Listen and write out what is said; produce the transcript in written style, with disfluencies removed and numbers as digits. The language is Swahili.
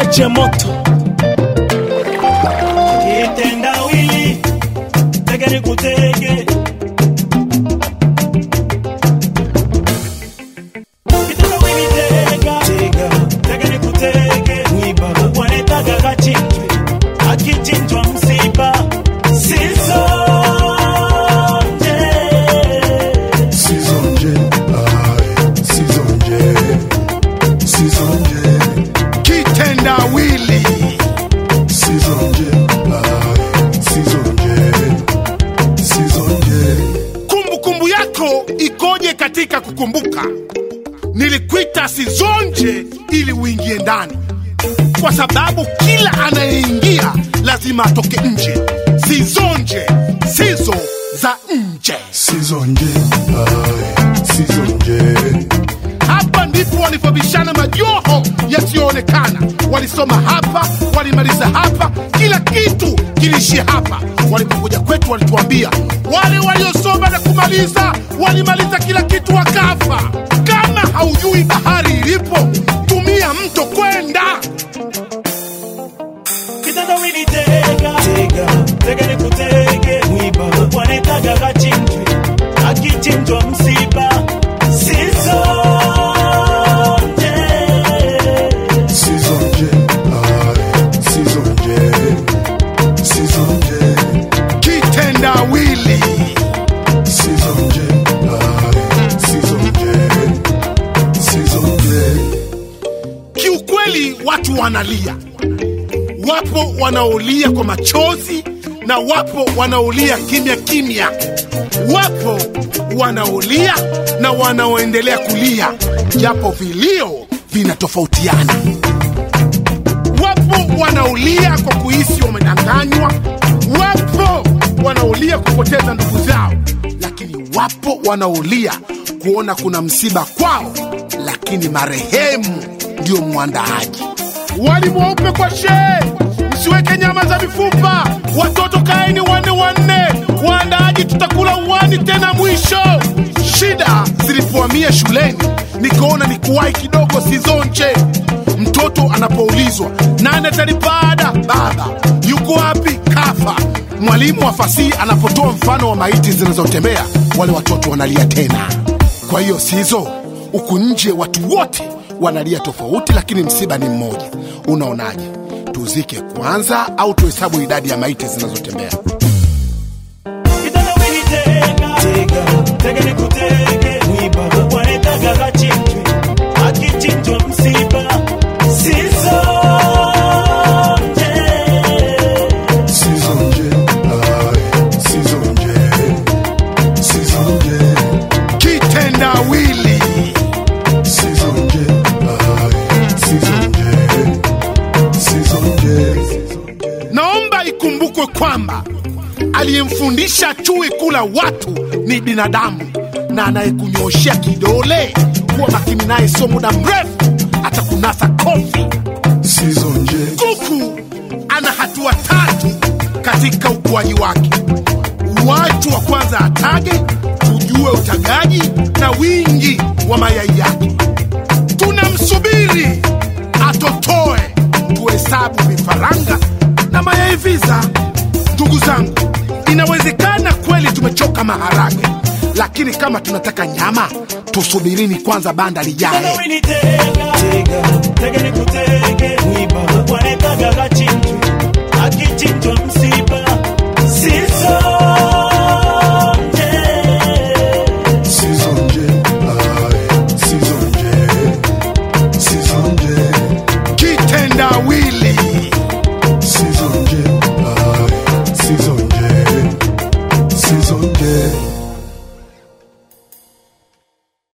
DJ Moto kitendawili tege nikutege kitendawili tege nikutege mwiba wanetaka kachinjwe akichinjwa msiba Ikoje katika kukumbuka? Nilikuita sizonje ili uingie ndani, kwa sababu kila anayeingia lazima atoke nje. Sizonje, sizo za nje. Sizonje, sizonje. Hapa ndipo walipobishana majoho yasiyoonekana. Walisoma hapa, walimaliza hapa, kila kitu kilishia hapa. Walipokuja kwetu walituambia wale waliosoma na kumaliza walimaliza kila kitu wakafa. Kama haujui bahari ilipo, tumia mto kwenda. Kitendawili tega nikutege mwiba wanetaka kachinjwe akichinjwa msiba kitendawili. Kiukweli watu wanalia. Wapo wanaolia kwa machozi na wapo wanaolia kimya kimya. Wapo wanaolia na wanaoendelea kulia, japo vilio vinatofautiana. Wapo wanaolia kwa kuhisi wamedanganywa. Wapo wanaolia kupoteza ndugu zao, lakini wapo wanaolia kuona kuna msiba kwao, lakini marehemu ndio mwandaaji. Wali mweupe kwa shehe, msiweke nyama za mifupa. Watoto kaeni wanne, waandaaji tutakula uwani tena mwisho. Shida zilipohamia shuleni, nikaona nikuwahi kidogo sizonje. Mtoto anapoulizwa nani atalipa ada, baba yuko wapi, kafa. Mwalimu wa fasihi anapotoa mfano wa maiti zinazotembea, wale watoto wanalia tena. Kwa hiyo sizo, huku nje watu wote wanalia tofauti, lakini msiba ni mmoja. Unaonaje? Tuzike kwanza au tuhesabu idadi ya maiti zinazotembea? Kitendawili tega nikutege mwiba wanetaka kachinjwe akichinjwa msiba kitendawili. Naomba ikumbukwe kwamba aliyemfundisha chui kula watu ni binadamu, na anayekunyoshia kidole kuwa makini naye sio muda mrefu atakunasa kofi. Sizonje. Kuku ana hatua 3 katika ukuaji wake. Watu wa kwanza atage, tujue utagaji na wingi wa mayai yake. Tunamsubiri atotoe, tuhesabu vifaranga na mayai visa. Ndugu zangu, inawezekana kweli tumechoka maharage, lakini kama tunataka nyama, tusubirini kwanza banda lijae.